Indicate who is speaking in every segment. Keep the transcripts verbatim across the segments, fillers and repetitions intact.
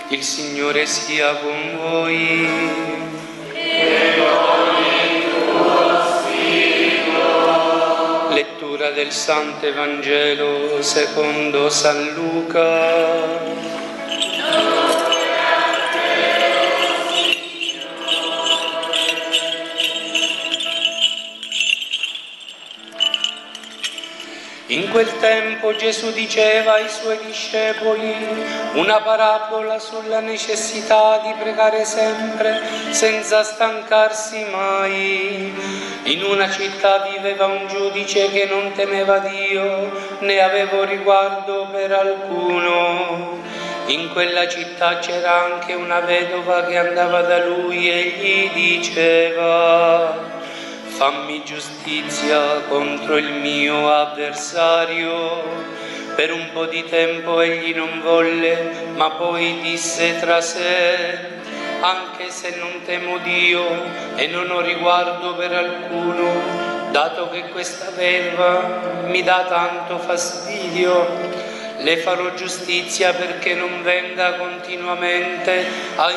Speaker 1: Il Signore sia con voi.
Speaker 2: E con il tuo spirito.
Speaker 1: Lettura del Santo Evangelo secondo San Luca. In quel tempo Gesù diceva ai suoi discepoli una parabola sulla necessità di pregare sempre senza stancarsi mai. In una città viveva un giudice che non temeva Dio né aveva riguardo per alcuno. In quella città c'era anche una vedova che andava da lui e gli diceva: fammi giustizia contro il mio avversario. Per un po' di tempo egli non volle, ma poi disse tra sé: anche se non temo Dio e non ho riguardo per alcuno, dato che questa vedova mi dà tanto fastidio, le farò giustizia perché non venga continuamente a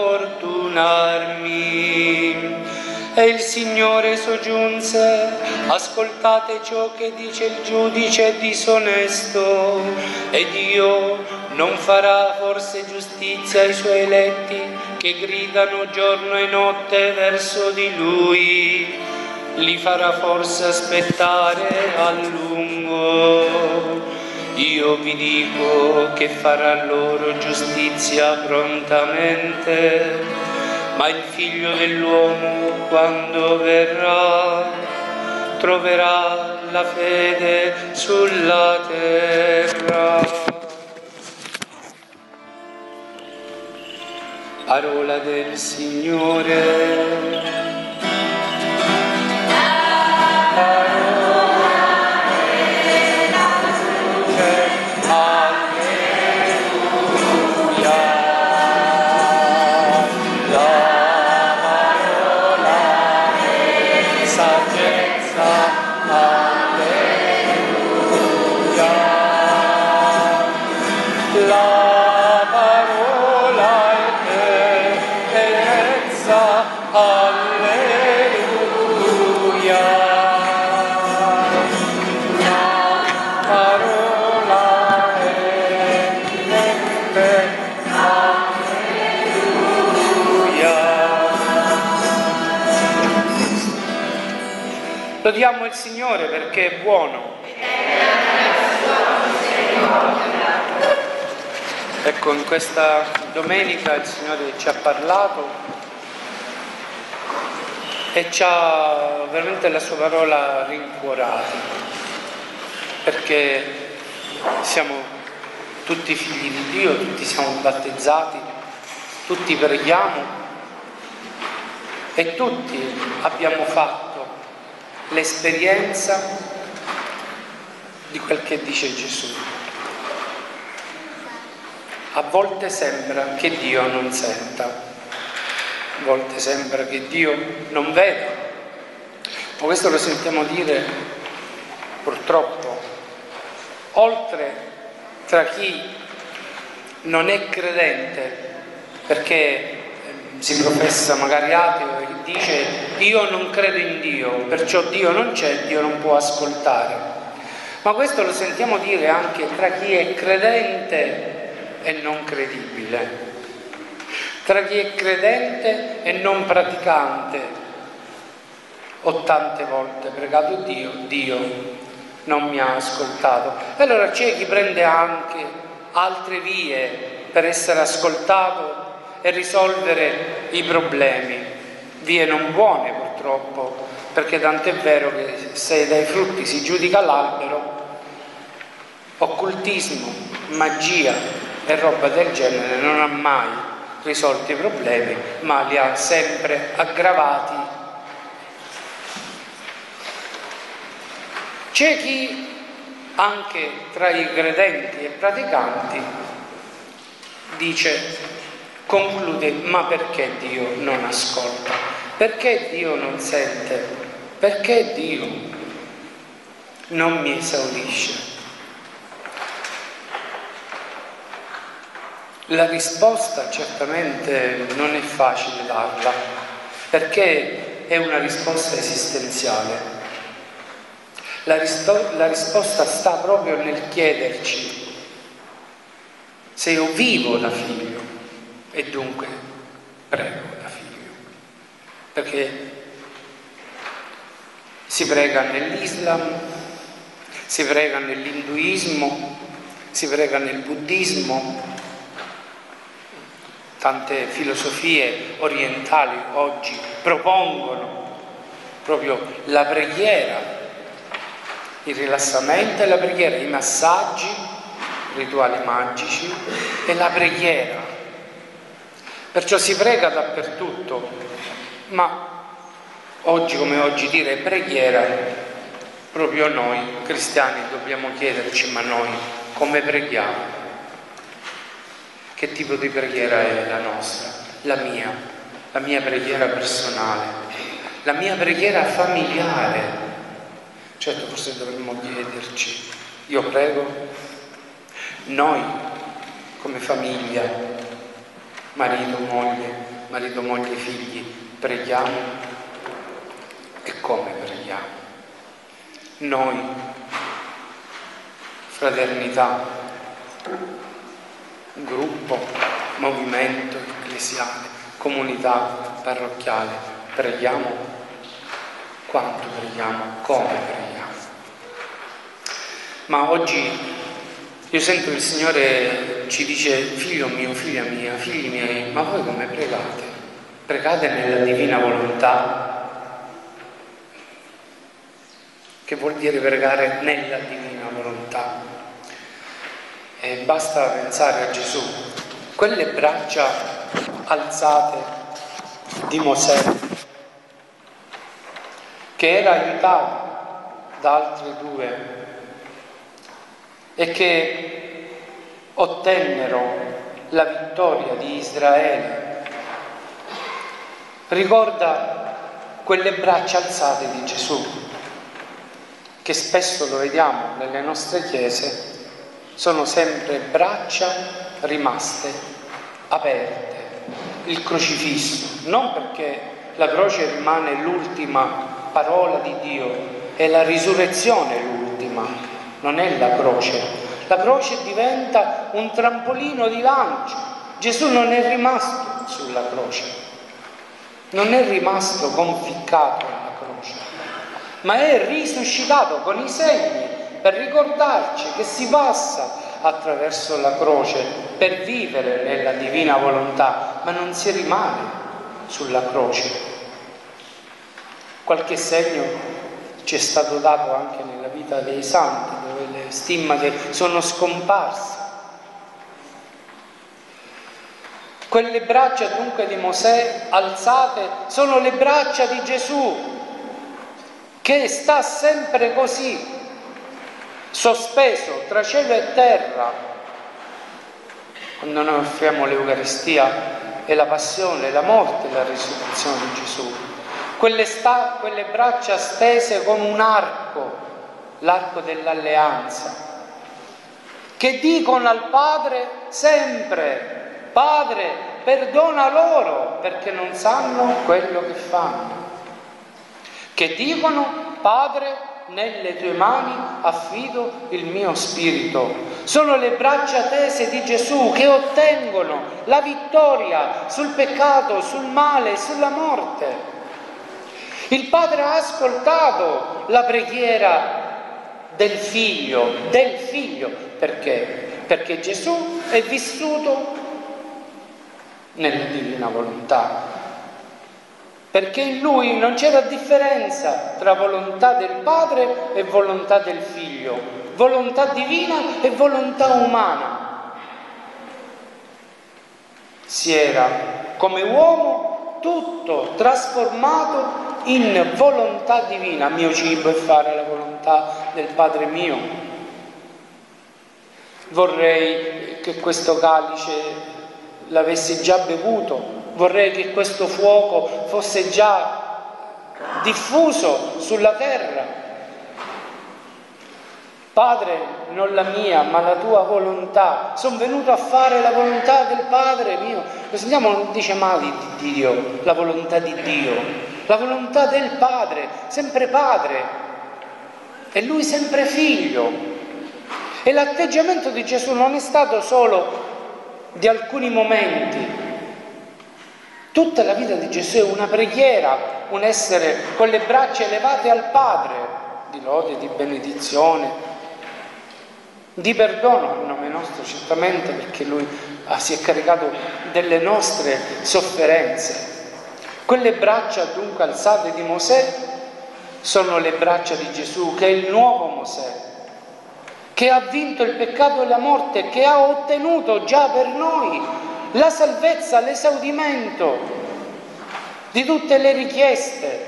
Speaker 1: importunarmi. E il Signore soggiunse: ascoltate ciò che dice il giudice disonesto. E Dio non farà forse giustizia ai suoi eletti che gridano giorno e notte verso di Lui? Li farà forse aspettare a lungo? Io vi dico che farà loro giustizia prontamente. Ma il Figlio dell'uomo, quando verrà, troverà la fede sulla terra. Parola del Signore. Lodiamo il Signore perché è buono. Ecco, in questa domenica il Signore ci ha parlato e ci ha veramente la sua parola rincuorati, perché siamo tutti figli di Dio, tutti siamo battezzati, tutti preghiamo e tutti abbiamo fatto l'esperienza di quel che dice Gesù. A volte sembra che Dio non senta, a volte sembra che Dio non veda, ma questo lo sentiamo dire purtroppo oltre tra chi non è credente perché si professa magari ateo e dice: io non credo in Dio, perciò Dio non c'è, Dio non può ascoltare. Ma questo lo sentiamo dire anche tra chi è credente e non credibile, tra chi è credente e non praticante. Ho tante volte pregato Dio, Dio non mi ha ascoltato. E allora c'è chi prende anche altre vie per essere ascoltato e risolvere i problemi, vie non buone purtroppo, perché tant'è vero che se dai frutti si giudica l'albero, occultismo, magia e roba del genere non ha mai risolto i problemi, ma li ha sempre aggravati. C'è chi anche tra i credenti e praticanti dice, conclude: ma perché Dio non ascolta? Perché Dio non sente? Perché Dio non mi esaudisce? La risposta certamente non è facile darla, perché è una risposta esistenziale. La, rispo- la risposta sta proprio nel chiederci se io vivo da figlio e dunque prego da figlio. Perché si prega nell'Islam, si prega nell'induismo, si prega nel buddismo. Tante filosofie orientali oggi propongono proprio la preghiera, il rilassamento e la preghiera, i massaggi, rituali magici e la preghiera. Perciò si prega dappertutto, ma oggi come oggi dire preghiera, proprio noi cristiani dobbiamo chiederci, ma noi come preghiamo? Che tipo di preghiera è la nostra? La mia, la mia preghiera personale, la mia preghiera familiare. Certo, forse dovremmo chiederci, io prego, noi come famiglia, marito, moglie, marito, moglie, figli, preghiamo e come preghiamo? Noi, fraternità, gruppo, movimento ecclesiale, comunità parrocchiale, preghiamo? Quanto preghiamo? Come preghiamo? Ma oggi io sento il Signore ci dice: figlio mio, figlia mia, figli miei, ma voi come pregate? Pregate nella divina volontà? Che vuol dire pregare nella divina volontà? E basta pensare a Gesù, quelle braccia alzate di Mosè, che era aiutato da altri due e che ottennero la vittoria di Israele, ricorda quelle braccia alzate di Gesù, che spesso lo vediamo nelle nostre chiese. Sono sempre braccia rimaste aperte, il crocifisso, non perché la croce rimane l'ultima parola di Dio, è la risurrezione l'ultima, non è la croce. La croce diventa un trampolino di lancio. Gesù non è rimasto sulla croce, non è rimasto conficcato alla croce, ma è risuscitato con i segni, per ricordarci che si passa attraverso la croce per vivere nella divina volontà, ma non si rimane sulla croce. Qualche segno ci è stato dato anche nella vita dei santi, dove le stimmate sono scomparse. Quelle braccia dunque di Mosè alzate sono le braccia di Gesù, che sta sempre così, sospeso tra cielo e terra. Quando noi offriamo l'Eucaristia e la passione, la morte e la risurrezione di Gesù, quelle, sta, quelle braccia stese come un arco, l'arco dell'alleanza, che dicono al Padre sempre: Padre, perdona loro perché non sanno quello che fanno. Che dicono: Padre, nelle tue mani affido il mio spirito. Sono le braccia tese di Gesù che ottengono la vittoria sul peccato, sul male, sulla morte. Il Padre ha ascoltato la preghiera del figlio, del figlio. Perché? Perché Gesù è vissuto nella divina volontà. Perché in lui non c'era differenza tra volontà del Padre e volontà del Figlio, volontà divina e volontà umana. Si era come uomo tutto trasformato in volontà divina. Mio cibo è fare la volontà del Padre mio. Vorrei che questo calice l'avessi già bevuto. Vorrei che questo fuoco fosse già diffuso sulla terra. Padre, non la mia, ma la tua volontà. Sono venuto a fare la volontà del Padre mio. Lo sentiamo, non dice mai di Dio, la volontà di Dio, la volontà del Padre, sempre Padre. E Lui sempre Figlio. E l'atteggiamento di Gesù non è stato solo di alcuni momenti. Tutta la vita di Gesù è una preghiera, un essere con le braccia elevate al Padre, di lode, di benedizione, di perdono a nome nostro, certamente, perché Lui si è caricato delle nostre sofferenze. Quelle braccia dunque alzate di Mosè sono le braccia di Gesù, che è il nuovo Mosè, che ha vinto il peccato e la morte, che ha ottenuto già per noi la salvezza, l'esaudimento di tutte le richieste.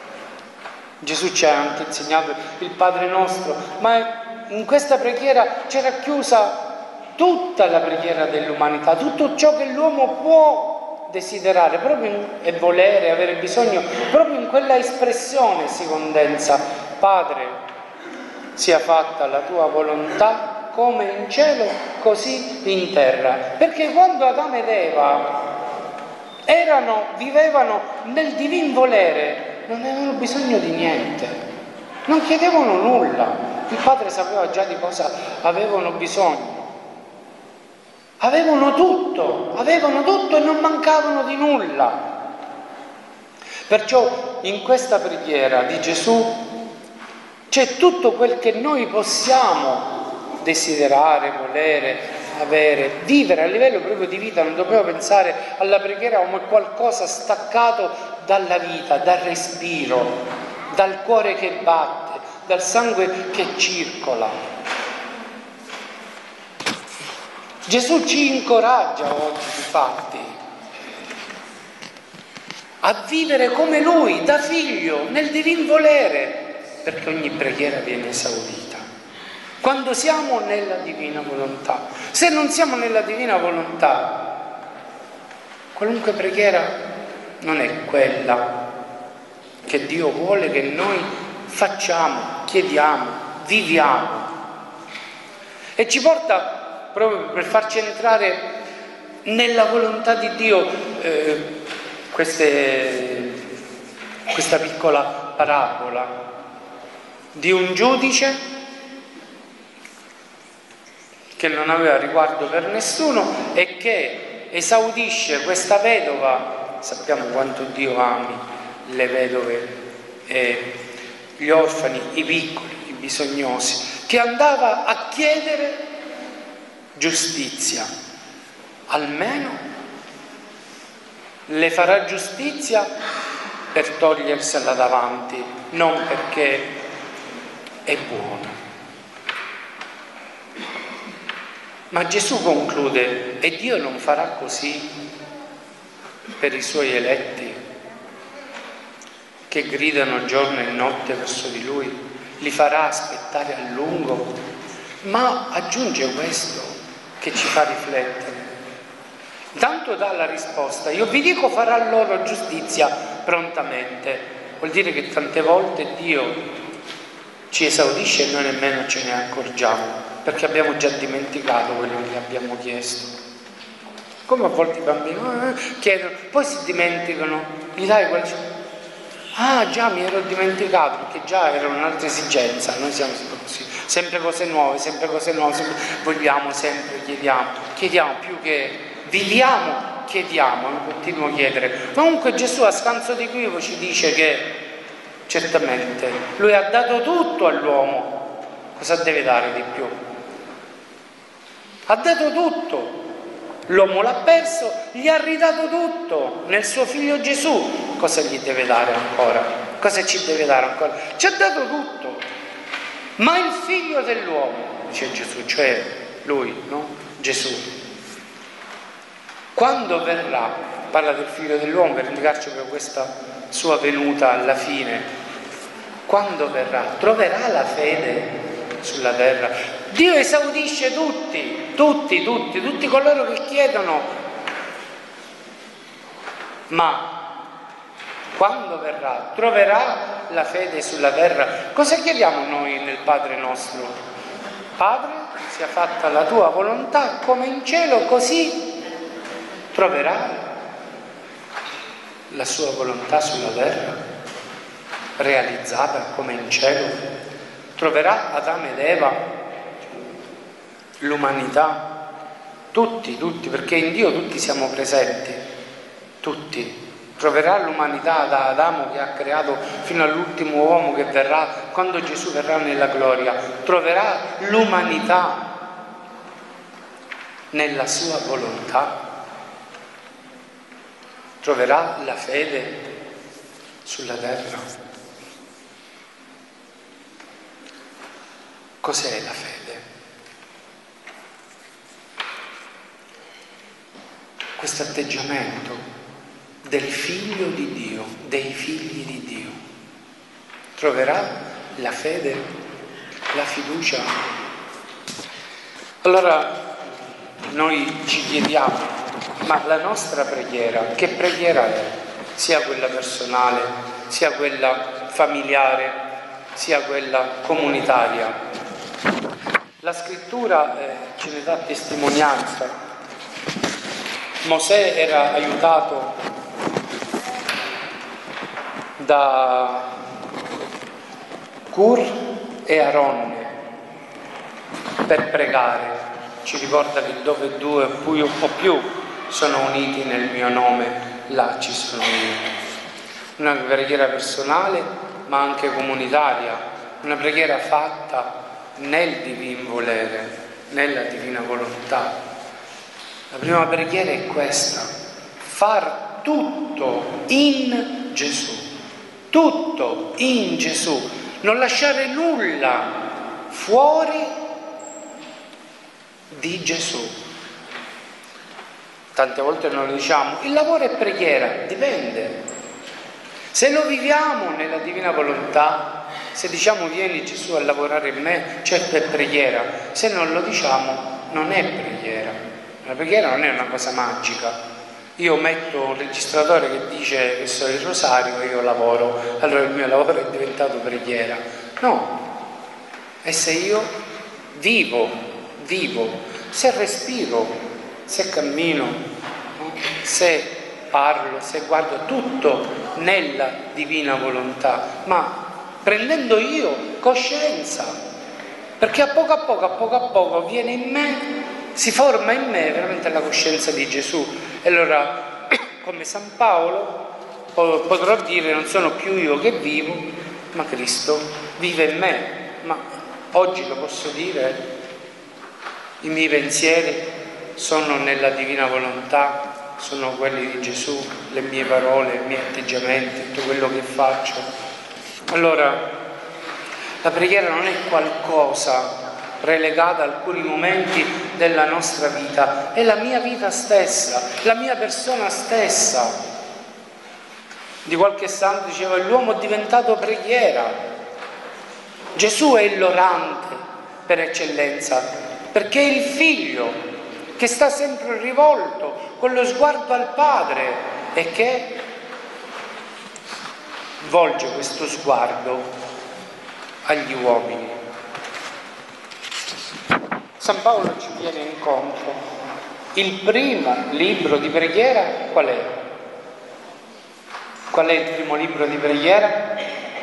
Speaker 1: Gesù ci ha anche insegnato il Padre nostro, ma in questa preghiera c'è racchiusa tutta la preghiera dell'umanità, tutto ciò che l'uomo può desiderare proprio in, e volere, avere bisogno, proprio in quella espressione si condensa: Padre, sia fatta la tua volontà come in cielo così in terra. Perché quando Adamo ed Eva erano, vivevano nel divin volere, non avevano bisogno di niente, non chiedevano nulla, il Padre sapeva già di cosa avevano bisogno. Avevano tutto, avevano tutto e non mancavano di nulla. Perciò in questa preghiera di Gesù c'è tutto quel che noi possiamo desiderare, volere, avere, vivere a livello proprio di vita. Non dobbiamo pensare alla preghiera come qualcosa staccato dalla vita, dal respiro, dal cuore che batte, dal sangue che circola. Gesù ci incoraggia oggi, infatti, a vivere come Lui, da figlio, nel divin volere, perché ogni preghiera viene esaudita quando siamo nella divina volontà. Se non siamo nella divina volontà, qualunque preghiera non è quella che Dio vuole che noi facciamo, chiediamo, viviamo. E ci porta proprio per farci entrare nella volontà di Dio eh, queste, questa piccola parabola di un giudice che non aveva riguardo per nessuno e che esaudisce questa vedova. Sappiamo quanto Dio ami le vedove, e gli orfani, i piccoli, i bisognosi, che andava a chiedere giustizia. Almeno le farà giustizia per togliersela davanti, non perché è buono. Ma Gesù conclude: e Dio non farà così per i suoi eletti che gridano giorno e notte verso di Lui? Li farà aspettare a lungo? Ma aggiunge questo che ci fa riflettere. Tanto dà la risposta: io vi dico, farà loro giustizia prontamente. Vuol dire che tante volte Dio ci esaudisce e noi nemmeno ce ne accorgiamo, perché abbiamo già dimenticato quello che abbiamo chiesto. Come a volte i bambini eh, chiedono, poi si dimenticano, gli dai quel... ah già mi ero dimenticato, perché già era un'altra esigenza. Noi siamo sempre così, sempre cose nuove, sempre cose nuove, sempre... vogliamo sempre, chiediamo, chiediamo più che viviamo, chiediamo, non continuo a chiedere. Ma comunque Gesù a scanso di equivoco ci dice che certamente Lui ha dato tutto all'uomo, cosa deve dare di più? Ha dato tutto. L'uomo l'ha perso, gli ha ridato tutto nel suo figlio Gesù. Cosa gli deve dare ancora? Cosa ci deve dare ancora? Ci ha dato tutto. Ma il figlio dell'uomo, dice Gesù, cioè lui, no? Gesù, quando verrà, parla del figlio dell'uomo per indicarci per questa sua venuta alla fine, quando verrà, troverà la fede sulla terra. Dio esaudisce tutti, tutti, tutti, tutti coloro che chiedono, ma quando verrà, troverà la fede sulla terra. Cosa chiediamo noi nel Padre nostro? Padre, sia fatta la tua volontà come in cielo, così troverai la sua volontà sulla terra, realizzata come in cielo. Troverà Adamo ed Eva, l'umanità, tutti, tutti, perché in Dio tutti siamo presenti, tutti. Troverà l'umanità da Adamo che ha creato fino all'ultimo uomo che verrà, quando Gesù verrà nella gloria, troverà l'umanità nella sua volontà, troverà la fede sulla terra. Cos'è la fede? Questo atteggiamento del figlio di Dio, dei figli di Dio. Troverà la fede, la fiducia. Allora noi ci chiediamo, ma la nostra preghiera, che preghiera è? Sia quella personale, sia quella familiare, sia quella comunitaria. La scrittura eh, ce ne dà testimonianza. Mosè era aiutato da Cur e Aronne per pregare. Ci ricorda che dove due o più sono uniti nel mio nome, là ci sono io. Una preghiera personale ma anche comunitaria, una preghiera fatta nel divin volere, nella divina volontà. La prima preghiera è questa: far tutto in Gesù. Tutto in Gesù, non lasciare nulla fuori di Gesù. Tante volte noi lo diciamo, il lavoro è preghiera, dipende. Se lo viviamo nella divina volontà, se diciamo vieni Gesù a lavorare in me, certo è preghiera. Se non lo diciamo, non è preghiera. La preghiera non è una cosa magica. Io metto un registratore che dice che so il rosario e io lavoro, allora il mio lavoro è diventato preghiera. No, è se io vivo, vivo, se respiro, se cammino, se parlo, se guardo, tutto nella divina volontà, ma prendendo io coscienza, perché a poco a poco, a poco a poco viene in me, si forma in me veramente la coscienza di Gesù. E allora, come San Paolo, potrò dire non sono più io che vivo, ma Cristo vive in me. Ma oggi lo posso dire, i miei pensieri sono nella divina volontà, sono quelli di Gesù, le mie parole, i miei atteggiamenti, tutto quello che faccio. Allora, la preghiera non è qualcosa relegata a alcuni momenti della nostra vita, è la mia vita stessa, la mia persona stessa. Di qualche santo diceva: l'uomo è diventato preghiera. Gesù è l'orante per eccellenza, perché è il figlio che sta sempre rivolto con lo sguardo al Padre e che volge questo sguardo agli uomini. San Paolo ci viene incontro. Il primo libro di preghiera qual è? Qual è il primo libro di preghiera?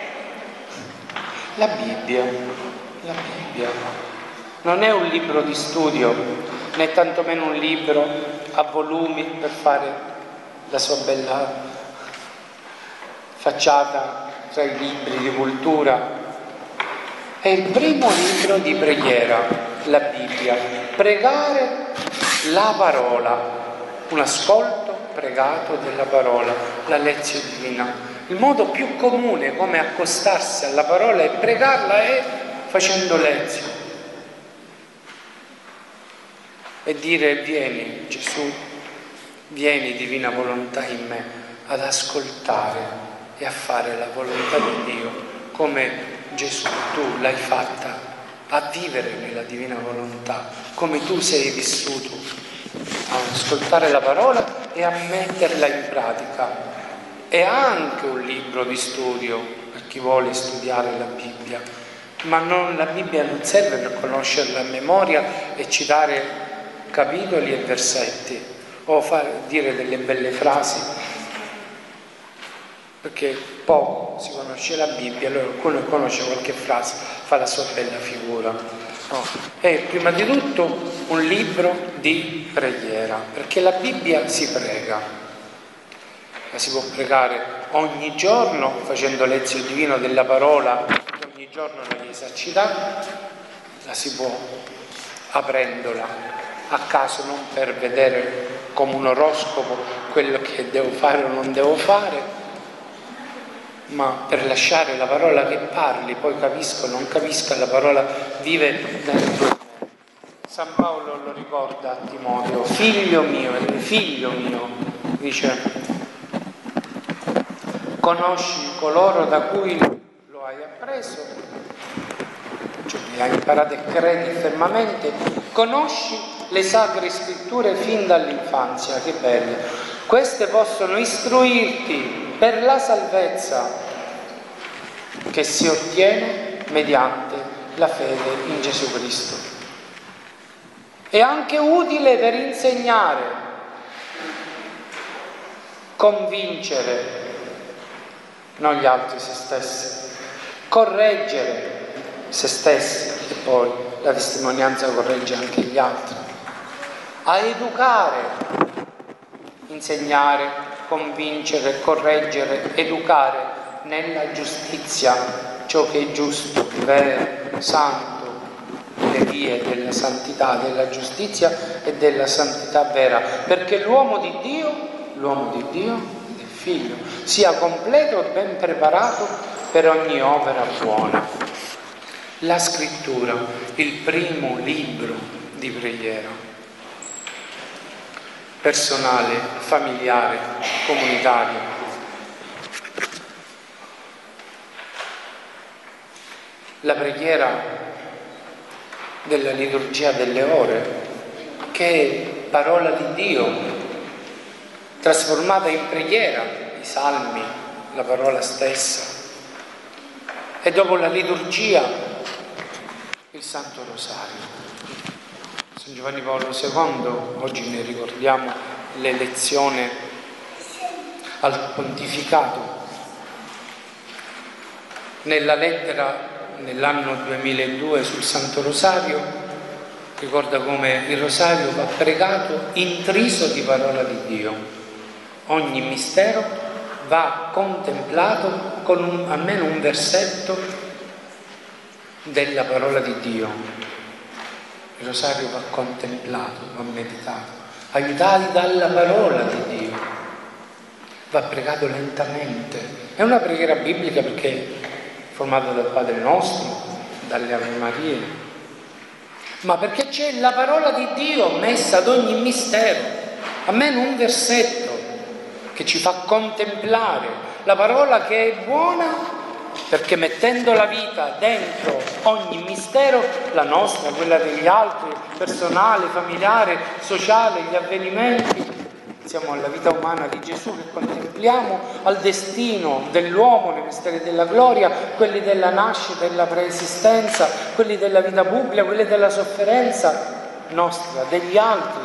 Speaker 1: La Bibbia. La Bibbia. Non è un libro di studio, né tantomeno un libro a volumi per fare la sua bella facciata tra i libri di cultura. È il primo libro di preghiera. La Bibbia, pregare la parola, un ascolto pregato della parola, la lezione divina. Il modo più comune come accostarsi alla parola e pregarla è facendo lezione e dire: vieni Gesù, vieni divina volontà in me ad ascoltare e a fare la volontà di Dio come Gesù tu l'hai fatta, a vivere nella divina volontà, come tu sei vissuto, a ascoltare la parola e a metterla in pratica. È anche un libro di studio per chi vuole studiare la Bibbia, ma non, la Bibbia non serve per conoscerla a memoria e citare capitoli e versetti o fare, dire delle belle frasi, perché poco si conosce la Bibbia, allora qualcuno conosce qualche frase, fa la sua bella figura. No, è prima di tutto un libro di preghiera, perché la Bibbia si prega, la si può pregare ogni giorno facendo lezione divina della parola che ogni giorno la Chiesa ci dà, la si può aprendola a caso, non per vedere come un oroscopo quello che devo fare o non devo fare, ma per lasciare la parola che parli, poi capisco o non capisca, la parola vive dentro me. San Paolo lo ricorda a Timoteo: figlio mio, figlio mio, dice, conosci coloro da cui lo hai appreso, cioè li hai imparati e credi fermamente, conosci le sacre scritture fin dall'infanzia, che belle, queste possono istruirti per la salvezza che si ottiene mediante la fede in Gesù Cristo. È anche utile per insegnare, convincere, non gli altri, se stessi, correggere se stessi, e poi la testimonianza corregge anche gli altri, a educare, insegnare, convincere, correggere, educare nella giustizia, ciò che è giusto, vero, santo, le vie della santità, della giustizia e della santità vera, perché l'uomo di Dio, l'uomo di Dio, il figlio, sia completo e ben preparato per ogni opera buona. La scrittura, il primo libro di preghiera, personale, familiare, comunitario. La preghiera della liturgia delle ore, che è parola di Dio, trasformata in preghiera, i salmi, la parola stessa. E dopo la liturgia, il Santo Rosario. San Giovanni Paolo secondo, oggi ne ricordiamo l'elezione al pontificato. Nella lettera nell'anno duemiladue sul Santo Rosario ricorda come il Rosario va pregato intriso di parola di Dio. Ogni mistero va contemplato con un, almeno un versetto della parola di Dio. Il Rosario va contemplato, va meditato, aiutati dalla parola di Dio, va pregato lentamente. È una preghiera biblica perché è formata dal Padre Nostro, dalle Ave Marie, ma perché c'è la parola di Dio messa ad ogni mistero, almeno un versetto che ci fa contemplare la parola che è buona, perché mettendo la vita dentro ogni mistero, la nostra, quella degli altri, personale, familiare, sociale, gli avvenimenti, siamo alla vita umana di Gesù che contempliamo, al destino dell'uomo nei misteri della gloria, quelli della nascita e della preesistenza, quelli della vita pubblica, quelli della sofferenza nostra, degli altri.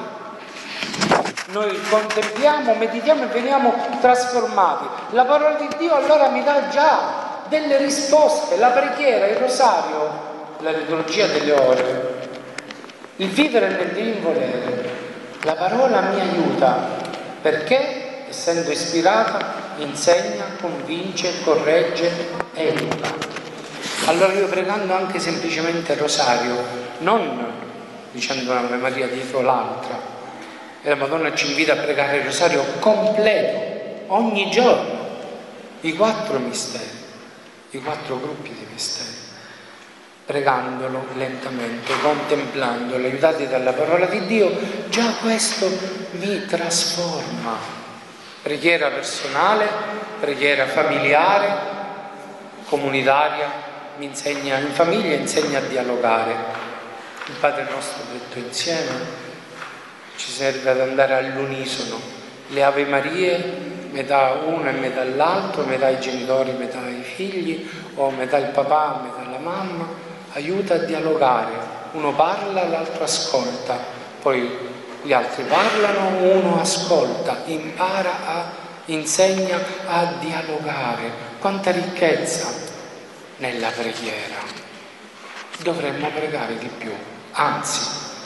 Speaker 1: Noi contempliamo, meditiamo e veniamo trasformati. La parola di Dio allora mi dà già delle risposte, la preghiera, il rosario, la liturgia delle ore, il vivere nel divinvolere. La parola mi aiuta perché, essendo ispirata, insegna, convince, corregge, educa. Allora io pregando anche semplicemente il rosario, non dicendo un'Ave Maria dietro l'altra, e la Madonna ci invita a pregare il rosario completo, ogni giorno, i quattro misteri, i quattro gruppi di misteri, pregandolo lentamente, contemplandolo, aiutati dalla parola di Dio, già questo mi trasforma. Preghiera personale, preghiera familiare, comunitaria, mi insegna in famiglia, insegna a dialogare. Il Padre nostro detto insieme ci serve ad andare all'unisono. Le Ave Marie, metà uno e metà l'altro, metà i genitori, metà i figli, o metà il papà, metà la mamma, aiuta a dialogare, uno parla, l'altro ascolta, poi gli altri parlano, uno ascolta, impara a, insegna a dialogare. Quanta ricchezza nella preghiera! Dovremmo pregare di più, anzi,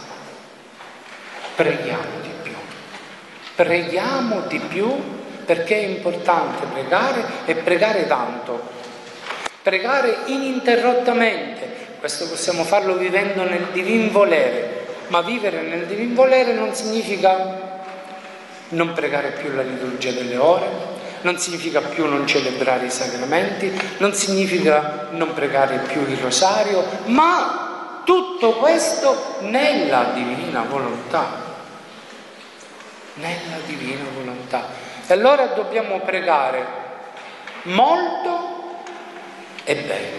Speaker 1: preghiamo di più, preghiamo di più perché è importante pregare e pregare tanto, pregare ininterrottamente. Questo possiamo farlo vivendo nel divin volere, ma vivere nel divin volere non significa non pregare più la liturgia delle ore, non significa più non celebrare i sacramenti, non significa non pregare più il rosario, ma tutto questo nella divina volontà, nella divina volontà. E allora dobbiamo pregare molto e bene,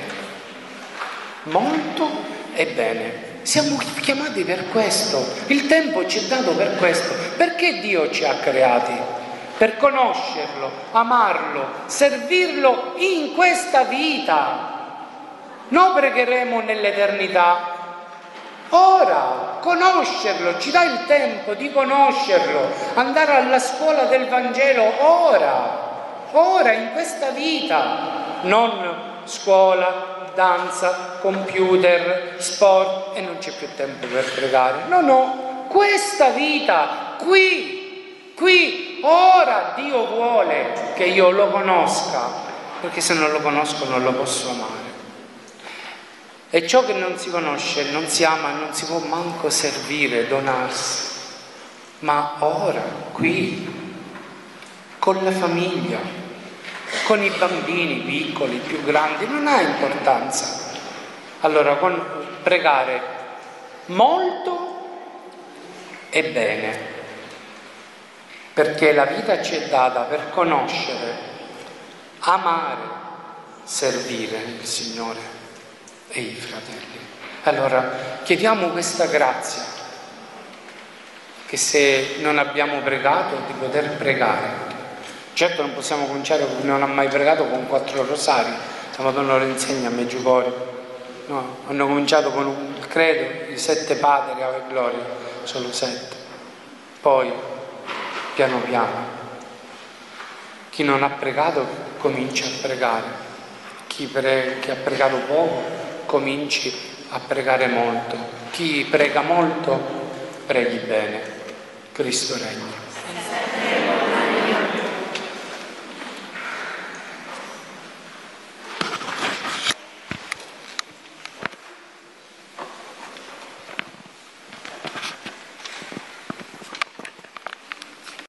Speaker 1: molto e bene. Siamo chiamati per questo, il tempo ci è dato per questo. Perché Dio ci ha creati? Per conoscerlo, amarlo, servirlo in questa vita. Non pregheremo nell'eternità. Ora, conoscerlo, ci dà il tempo di conoscerlo, andare alla scuola del Vangelo ora, ora in questa vita, non scuola, danza, computer, sport e non c'è più tempo per pregare. No, no, questa vita, qui, qui, ora Dio vuole che io lo conosca, perché se non lo conosco non lo posso amare. E ciò che non si conosce, non si ama, non si può manco servire, donarsi. Ma ora, qui, con la famiglia, con i bambini piccoli, più grandi, non ha importanza. Allora, con pregare molto e bene, perché la vita ci è data per conoscere, amare, servire il Signore e i fratelli. Allora chiediamo questa grazia, che se non abbiamo pregato di poter pregare. Certo non possiamo cominciare con chi non ha mai pregato con quattro rosari, la Madonna lo insegna a Meggiugorio, no? Hanno cominciato con un credo, i sette padri, ave gloria, solo sette, poi piano piano chi non ha pregato comincia a pregare, chi, pre- chi ha pregato poco cominci a pregare molto. Chi prega molto, preghi bene. Cristo regna.